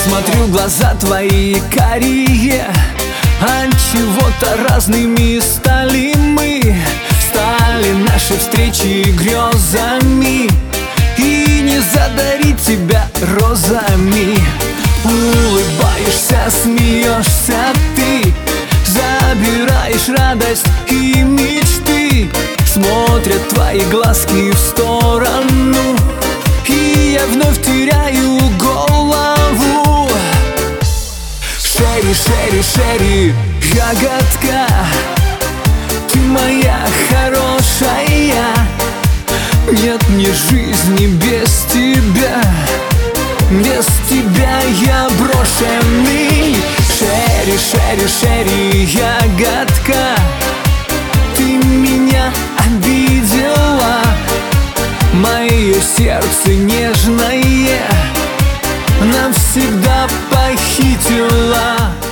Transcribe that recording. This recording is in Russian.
Смотрю, глаза твои карие, отчего-то разными стали мы. Стали наши встречи грезами, и не задарить тебя розами. Улыбаешься, смеешься ты, забираешь радость и мечты. Смотрят твои глазки в сторону, и я вновь теряю голову. Шерри, шерри, шерри, ягодка, ты моя хорошая. Нет мне жизни без тебя, без тебя я брошенный. Шерри, шерри, шерри, ягодка, ты меня обидела. Мое сердце нежное навсегда похитила.